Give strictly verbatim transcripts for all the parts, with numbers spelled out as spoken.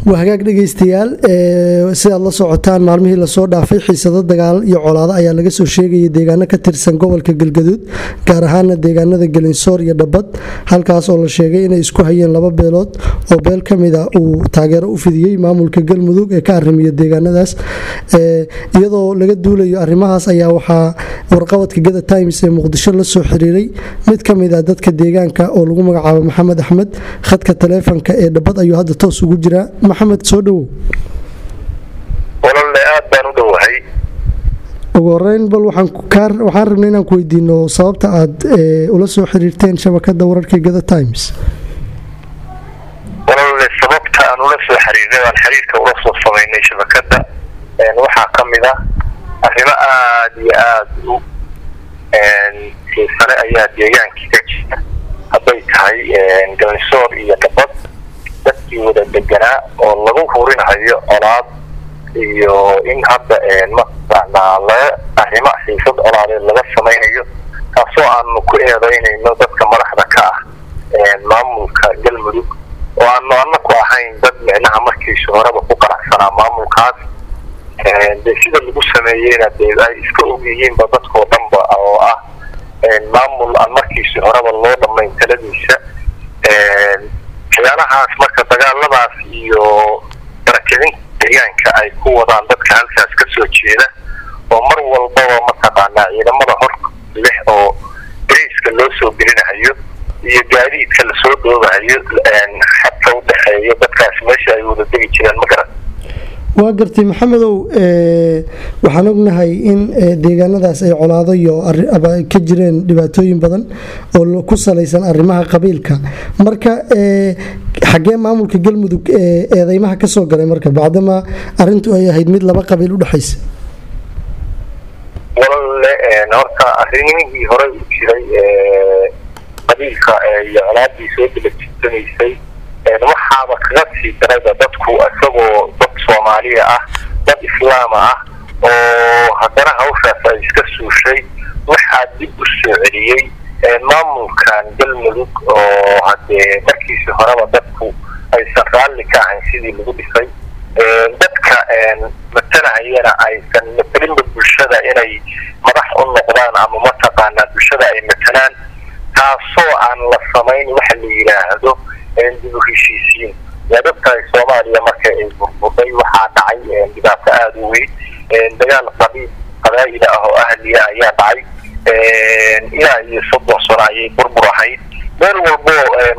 وهاجاك dhageystayaal ee sida la socotaan maalmihii la soo dhaafay xiisado dagaal iyo colaado ayaa laga soo sheegay deegaano ka tirsan gobolka Galgaduud gaar ahaan deegaanada Galinsoor iyo Dhabad halkaas oo la sheegay inay isku hayeen laba beelood oo beel kamida uu taageero u fidiyay maamulka Galmudug ee ka arrimiya deegaanadaas ee iyadoo laga duulayo arrimahaas ayaa waxa warqabadka Gada Times ee Muqdisho la soo xiriiray mid kamida dadka deegaanka oo lagu magacaabo Maxamed Axmed khadka taleefanka ee Dhabad ayuu hadda toos ugu jira محمد سودو والله aad baan u dhawahay ugu horeyn bal waxaan kaar waxaan rabnaa inaan ku weydiino sababta aad ula soo xiriirteen shabakada wararka Gada Times والله sababta aan ula soo xiriirnay aan xiriirka ula soo sameynay shabakada een waxa kamid ah arrimo aad iyo aad u een sare ayaa deegaanka ka jira haday tahay een Galinsoor iyo Dhabad dadkii wada deganaa oo lagu hurinayo colaad iyo in hadda ee maqnaa arrimo xiisad colaad laga sameeyo taasoo aan ku eedeynayno dadka madaxda ka ah ee maamulka Galmudug oo aan ku ahayn dad micnaha markii horeba ku qaracsanaa maamulkaas ee sida lagu sameeyayna ay iska ogyihiin dadkoo dhanba oo ah ee maamul aan markii horeba loo dhameyn taladiisa ee xiyanahaas marka dagaaladaas iyo darajadin deegaanka ay ku wadaan dadka halkaas ka soo jeeda oo mar walba ma taqaana ciidamada hor leh oo bariiska loo soo gelinayo iyo gaadiidka la soo dhoobayo een xabta u dhaxeeyo dadkaas meesha ay wada degi jireen ma garan waa gartay maxamedow ee waxaan ognahay in deegaanadaas ay colaado iyo ka jireen dhibaatooyin badan oo ku saleysan arrimaha qabiilka marka ee xagee maamulka Galmudug ee eedeymaha ka soo galay marka bacdama arintu ay ahayd mid laba qabiil u dhaxaysa walaal ee horta arrimihii hore u jiray ee qabiilka iyo colaadii soo dibadjisay ee waxaaba kaga sii daray dadku asagoo dad Soomaaliya ah dad Islaam ah oo haddana hawshaas ay iska suushay waxa dib u soo celiyay ee maamulkan Galmudug oo hadee markii horeba dadku ay sarraali ka ahayn sidii lagu dhisay ee dadka ee matalahayna ay san matalin bulshada inay madax u noqdaan ama ma taqaana bulshada ay matalaan taasoo aan la sameyn waxa la yiraahdo ee dib u heshiisiin dadka Soomaaliya markay ay burburay waxa dhacay dhibaato aad u weyn dagaal qabiil qabaa'il ah oo ahliya ayaa dhacay ilaa iyo soddon sano ayay burburahay meel walbo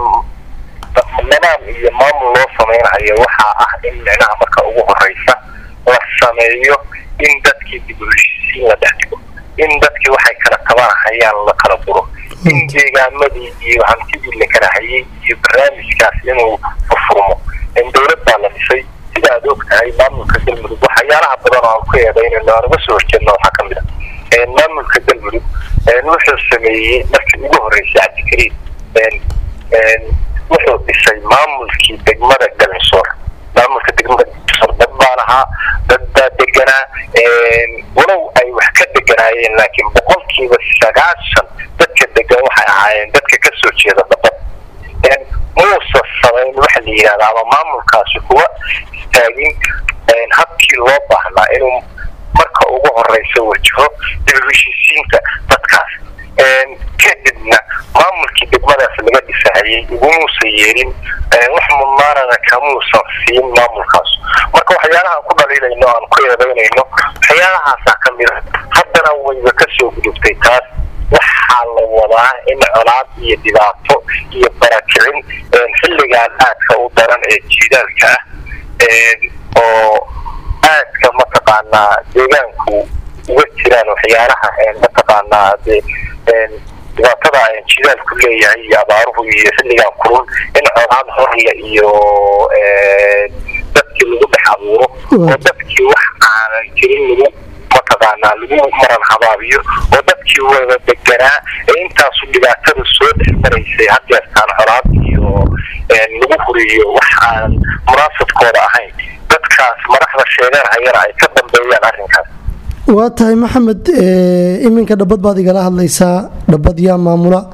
nidaam iyo maamul loo sameynayo waxa ah in micnaha marka ugu horeysa la sameeyo in dadkii dib u heshiisiin la dhaxlo in dadkii waxay kala tabanayaan la kala buro in deegaamadii iyo hantidii la kala hayay iyo barnaamijkaas inuu furmo in dawladda la dhisay sida aad ogtahay maamulka Galmudug waxyaalaha badan oo ku eedeynayna laga soo horjeedno waxa kamid ah ee maamulka Galmudug ee wuxuu sameeyay markii ugu horeysay Cabdikariim ee wuxuu dhisay maamulkii degmada Galinsoor maamulka degmada Galinsoor dadbaanaha dad deganaa ee walow ay wax ka deganaayeen laakiin boqolkiiba sagaashan dadka degan waxay ahaayeen dadka ka soo jeeda Dhabad ee muusa sameyn waxa la yiraahdaa maamulkaasi kuwa istaagin ee habkii loo baahnaa inuu marka ugu horeysa wajaho dib u heshiisiinta dadkaas ee kadibna maamulkii degmadaas laga dhisayay uguusa yeerin ee wax mumaarada kamuusa siin maamulkaas marka waxyaalaha ku dhaliilayno aan ku eedeynayno waxyaalahaas kamid haddana way ka soo gudubtay taas waxa la wadaa in colaad iyo dhibaato iyo barakicin ee xilligan aadka u daran ee jiidaalka ee oo aadka ma taqaana deegaanku uga jiraan waxyaalaha ee ma taqaana ee dhibaatada ay jiidaalku leeyahay iyo abaaruhu iyo xilligan kulul in colaad horle iyo ee dadkii lagu dhaxabuuro oo dadkii wax aan jirin lagu mataqaana lagu maran habaabiyo oo dadkii wada deganaa intaas dhibaatada soo dhexmaraysay haddeertaan colaad iyo ee lagu huriyo wax aan munaasabkooda ahayn dadkaas madaxda sheeganayana ay ka dambeeyaan arrinkaas waa tahay maxamed ee iminka Dhabad baad igala hadlaysaa Dhabad yaa maamula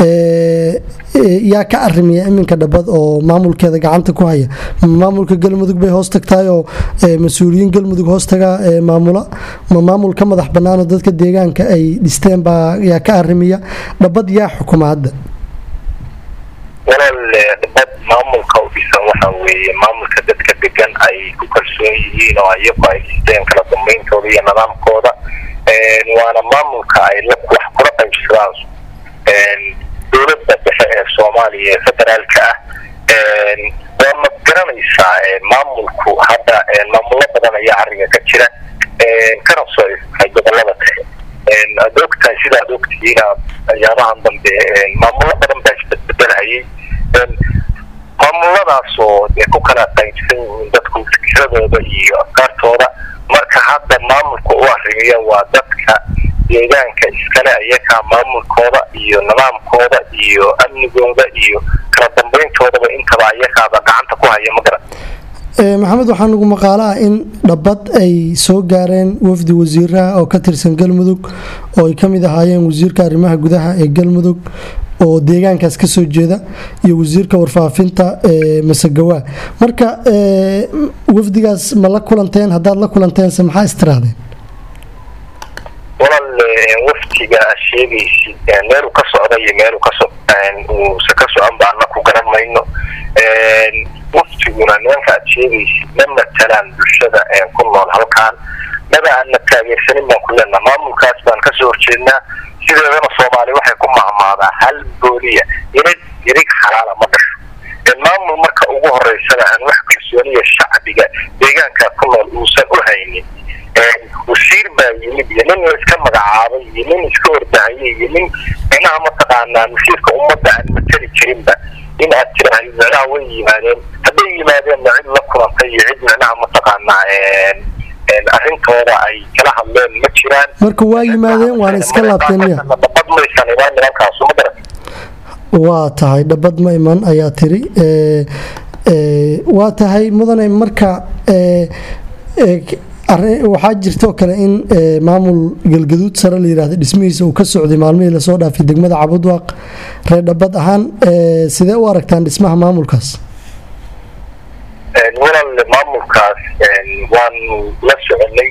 yaa ka arimiya iminka dhabad oo maamulkeeda gacanta ku haya maamulka galmudug bay hoos tagtahay oo mas-uuliyiin galmudug hoos taga maamula ma maamul ka madax banaanoo dadka deegaanka ay dhisteen baa yaa ka arimiya dhabad yaa xukuma hadda walaal dhabad maamulka u dhisan waxa weeye maamulka dadka degan ay ku kalsoon yihiin oo iyagu ay dhisteen kala dambayntooda iyo nidaamkooda waana maamulka ay wax kula qaybsadaan dowladda dhexe ee soomaaliya ee federaalka ah waa ma garanaysaa maamulku hadda maamulo badan ayaa arriga ka jira kana soo ifay gobolada dhexe aad ogtahay sidaad ogtihiin ayaabahan dambe maamulo badan baa isbedbedelhayay maamuladaasoo dee ku kala qaybsan yihiin dadku fikradooda iyo afkaartooda marka hadda maamulka u arrimiya waa dadka deegaanka iskale ayakaa maamulkooda iyo nidaamkooda iyo amnigooda iyo kala dambayntoodaba intaba ayakaaba gacanta ku haya ma garan maxamed waxaa nagu maqaalo ah in dhabad ay soo gaareen wafdi wasiiraha oo ka tirsan galmudug oo ay ka mid ahaayeen wasiirka arrimaha gudaha ee galmudug oo deegaankaas ka soo jeeda iyo wasiirka warfaafinta masagawaa marka wafdigaas ma la kulanteen haddaad la kulanteense maxaa istirahdeen walaal waftiga sheegaysid meelu ka socda iyo meelu kauuse ka socon ba ana ku garan mayno waftiguna nimanka aad sheegaysid ma matalaan bulshada ku nool halkaan maba aadna taageersanin baan ku leenaha maamulkaas baan kasoo horjeednaa sideedana soomaali waxay ku mahmaadaa hal booliya irig irig xalaala ma dhasho maamul marka ugu horeysana aan wax kalsooniya shacbiga deegaanka ku nool uusan u haynin wasiir baa yimid iyo nin iska magacaabay iyo nin iska ordahayay iyo nin micnaha mataqaanaa masiirka ummadda aan matali jirinba in aad tirahay micnaha way yimaadeen hadday yimaadeenna cid la kulantay iyo cid micnaha mataqaanaa arrintooda ay kala hadleen ma jiraan marka waa yimaadeen waana iska laabteen miya dhabad maysan imaan nimankaasu ma garan waa tahay dhabad ma iman ayaa tiri waa tahay mudane marka waxaa jirtoo kale in maamul galgaduud sare la yiraahdo dhismihiisa uu ka socday maalmihii lasoo dhaafay degmada cabudwaaq reer dhabad ahaan sidee u aragtaan dhismaha maamulkaas walaal maamulkaas waanu la soconay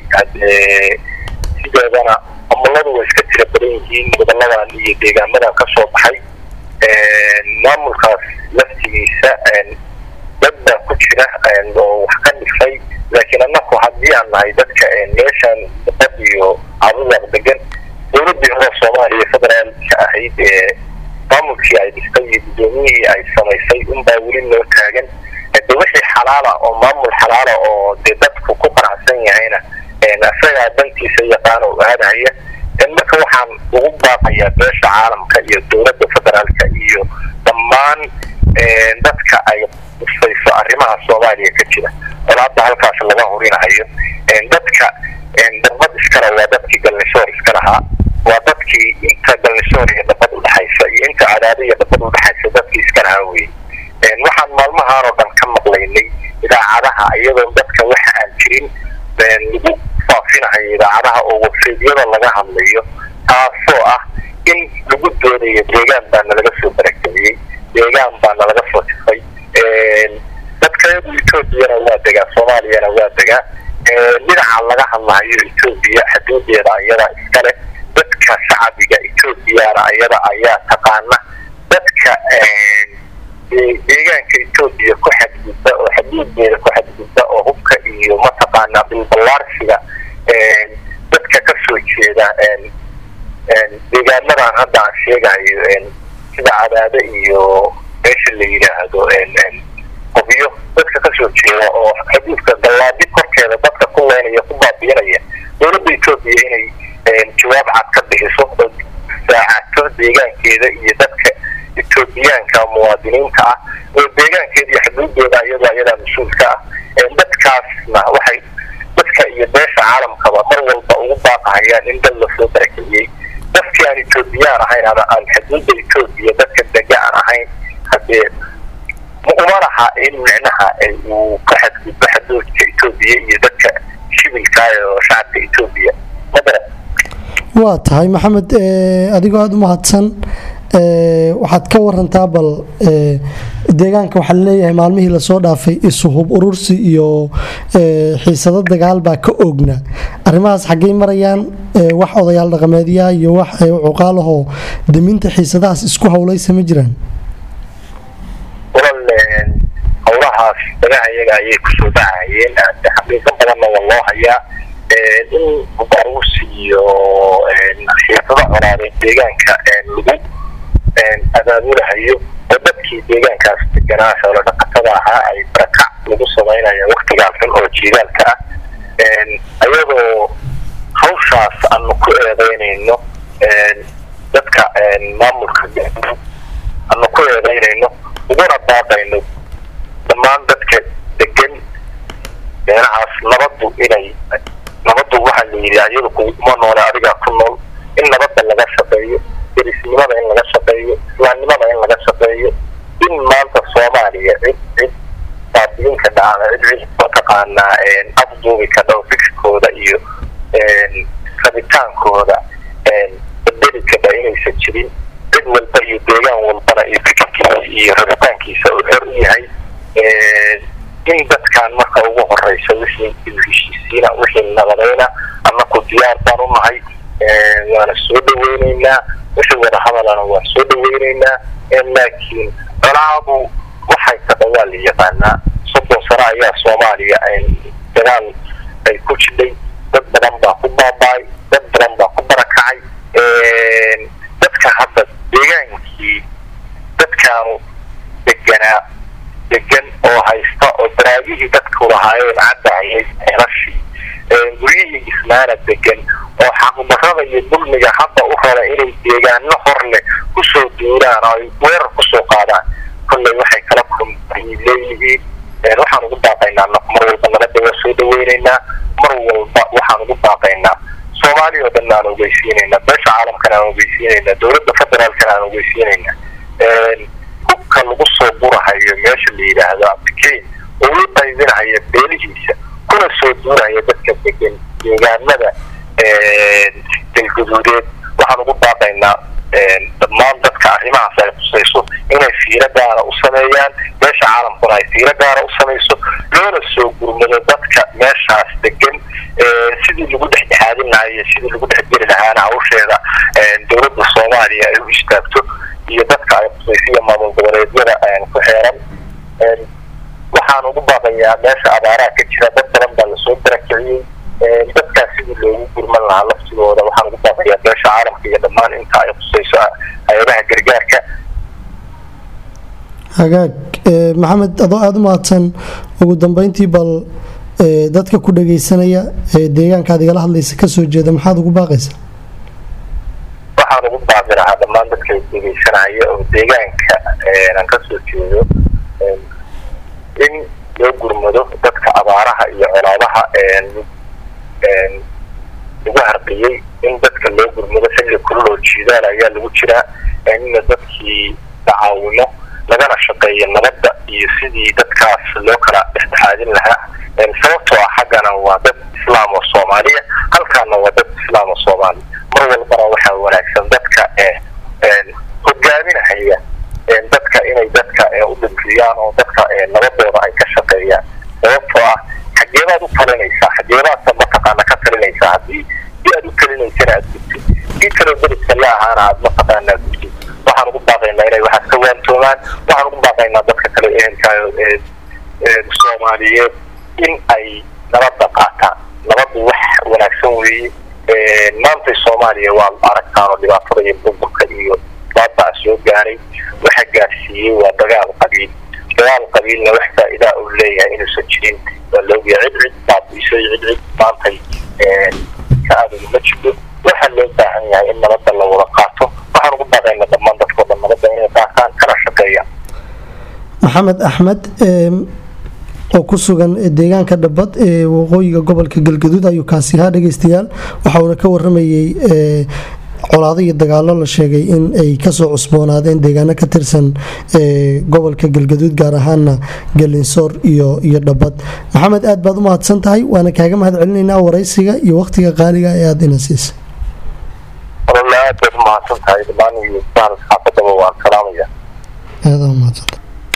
sideedana maamuladu way iska tira badan yihiin goboladan iyo deegaamadan ka soo baxay maamulkaas laftigiisa dad baa ku jira oo wax ka dhifay laakiin annaku haddii aan nahay dadka meeshan dad iyo cabudaaq degan dowladii hore soomaaliya federaalka ahayd ee maamulkii ay dhistay iyo gudoomiyihii ay samaysay unbaa weli loo taagan de wixii xalaala oo maamul xalaala oo dee dadku ku qanacsan yahayna isagaa dantiisa yaqaan oo aadahaya marka waxaan ugu baaqayaa beesha caalamka iyo dowladda federaalka iyo dhammaan dadka ay usayso arrimaha soomaaliya ka jira oo hadda halkaas laga horinahayo dadka dhabad iskale waa dadkii galnisoor iska lahaa waa dadkii inta galnisoor iyo dhabad udhexaysa iyo inta cadaado iyo dhabad udhexaysa dadkii iska lahaa weye waxaan maalmahaan oo dhan ka maqlaynay idaacadaha iyadoo dadka waxa aan jirin lagu faafinahayo idaacadaha oo websaydyada laga hadlayo taasoo ah in lagu doonayo deegaan baa nalaga soo barageliyey deegaan baa nalaga soo tifay dadkayadu etoobiyana waa degaa soomaaliyana waa degaa dhinaca laga hadlahayo etoobiya xuduudeeda ayada iskale dadka shacbiga etoobiyana ayada ayaa taqaana dadka deegaanka etoobiya ku xadgudba oo xaduudeeda ku xadgudba oo hubka iyo mataqaanaa bilballaarsiga dadka ka soo jeeda deegaamadan hadda aan sheegayo sida cadaado iyo meesha la yidhaahdo qobyo dadka kasoo jeeda oo xuduudka gallaadi korkeeda dadka ku leynaya ku baabiinaya dowladda etoobiya inay jawaab cad ka bixiso oo saacato deegaankeeda iyo dadka etoobiyaanka muwaadiniinta ah oo deegaankeeda iyo xuduudeeda iyadoo ayadaa mas-uulka ah dadkaasna waxay dadka iyo beesha caalamkaba mar walba ugu baaqahayaan in dad lasoo barakeliyey dadkii aan etoobiyaan ahayn aan xuduudda etoobiya dadka dega aan ahayn hadee uma laha in micnaha uu ka xadgudbo xuduudka etoobiya iyo dadka shibilka oo shacabka etoobiya madara waa tahay maxamed adigoo aada u mahadsan waxaad ka warantaa bal deegaanka waxaa laleeyahay maalmihii lasoo dhaafay isuhub urursi iyo xiisado dagaal baa ka oogna arrimahaas xaggey marayaan wax odayaal dhaqameedya iyo wax cuqaalahoo daminta xiisadahaas isku howlaysa ma jiraan howlahaas dagaha iyaga ayay kusoo dhacayeen xaqiiqo badanna waa loo hayaa in urursi iyo xiisado colaadeed deegaanka lagu abaabulahayo oo dadkii deegaankaas deganaa xoolo dhaqatada ahaa ay barakac lagu samaynayo waqtigaan xun oo jiilaalka ah ayadoo hawshaas aanu ku eedeynayno dadka maamulka aanu ku eedeynayno uguna baaqayno dhammaan dadka degan meelahaas nabadu inay nabadu waxaa la yidhi ayadu kuma noole adigaa ku nool in nabadda laga shaqeeyo derisnimada in laga shaqeeyo islaamnimada in laga shaqeeyo in maanta soomaaliya cid cid baabiinka dhacda cid cid mataqaanaa afduubi ka dhow fikirkooda iyo rabitaankooda bedeli ka dha inaysan jirin cid walba iyo deegaan walbana iyo fikirkiisa iyo rabitaankiisa uu xor u yahay in dadkan marka ugu horeysa wixii heshiisiina wixii nabadayna anaku diyaar baan u nahay waana soo dhaweyneynaa wixii wada hadalana waan soo dhaweyneynaa laakiin colaadu waxay tahay waa la yaqaanaa soddon sano ayaa soomaaliya dagaal ay ku jidhay dad badan baa ku baaba'ay dad badan baa ku barakacay dadka hadda deegaankii dadkaanu deganaa degan oo haysta oo daraagihii dadku lahaayeen caddahayay xelashii guryihii ismaana degan oo xaqdarrada iyo dulmiga hadda u raba inay deegaano hor leh kusoo duuraan oo ay weerar kusoo qaadaan kolley waxay kala kulmay leeyihiin waxaan ugu baaqaynaa mar walba nabadda waa soo dhaweyneynaa mar walba waxaan ugu baaqaynaa soomaaliya oo dhan aan ogeysiinaynaa beesha caalamkana aan ogeysiinaynaa dowladda federaalkana aan ogeysiinaynaa hubka lagu soo burahayo meesha la yidhaahdo abdikeyn oo u qaybinahaya beelihiisa kuna soo duurahaya dadka degan deegaanada galguduudeed waxaan ugu baaqaynaa dhammaan dadka arrimahaas ay khusayso inay fiiro gaara u sameeyaan meesha caalamkuna ay fiiro gaara u samayso loona soo gurmado dadka meeshaas degan sidii lagu dhexdhexaadin lahaa iyo sidii lagu dhexgeli lahaana hawsheeda dowladda soomaaliya ay u istaagto iyo dadka ay khusaysiya maamul goboleedyada ku xeeran waxaan ugu baaqayaa meesha abaaraha ka jira dad badan baa lasoo barakiciyey dadkaas sidii loogu gurman lahaa laftigooda waxaan ugu baaqayaa beesha caalamka iyo dhammaan inta ay khusayso hay-adaha gargaarka hagaag maxamed adoo aada u mahadsan ugu dambeyntii bal dadka ku dhageysanaya deegaankaad igala hadlaysa kasoo jeeda maxaad ugu baaqaysaa waxaan ugu baaqi lahaa dhammaan dadka dhegeysanaya oo deegaanka aan kasoo jeedo in loo gurmado dadka abaaraha iyo colaabaha lagu harqiyey in dadka loo gurmado xilli kululoo jiidaan ayaa lagu jiraa inna dadkii tacaawino lagana shaqeeyo nabadda iyo sidii dadkaas loo kala dhexdhexaadin lahaa sababtoo ah xaggana waa dad islaam oo soomaaliya halkaana waa dad islaam oo soomaaliya mar walbana waxaa wanaagsan dadka hogaaminahaya dadka inay dadka u dhimriyaan oo dadka nabadooda ay ka shaqeeyaan sababtoo ah xageebaad u talinaysaa xageebaadka mataqaana ka talinaysaa haddii si aad u talinaysana aad gudtid kii kaloo deriska la ahaana aad mataqaanaa gudtid waxaan ugu baaqaynaa inay waxaas ka waantoomaan waxaan ugu baaqaynaa dadka kale ehelkaayo soomaaliyeed in ay nabadda qaataan nabaddu wax wanaagsan weeye maantay soomaaliya waa aragtaan oo dhibaatada iyo burburka iyo baabaa soo gaaray waxa gaarsiiyey waa dagaal qabiil dagaal qabiilna wax faa'iidaa uu leeyahay inuusan jirin waa laogyahay cid cid baabiisay cid cid maantay ka aadagu ma jirto waxaa loo baahan yahay in nabadda la wada qaato waxaan ugu baaqaynaa dhammaan dadkoo dhan nabadda inay qaataan kana shaqeeyaan maxamed axmed oo ku sugan deegaanka Dhabbad ee waqooyiga gobolka Galgaduud ayuu kaasi ahaa dhageystayaal waxa uu ka waramayay colaado iyo dagaalo la sheegay in ay ka soo cusboonaadeen deegaano ka tirsan ee gobolka Galgaduud gaar ahaan Galinsoor iyo iyo Dhabbad maxamed aad baad u mahadsan tahay waana kaaga mahad celinaynaa waraysiga iyo waqtiga qaaliga ee aad ina siisay aad baad umahadsan tahay dhamaan iyo saal xaafadaba waan salaamaya aada umahadsan.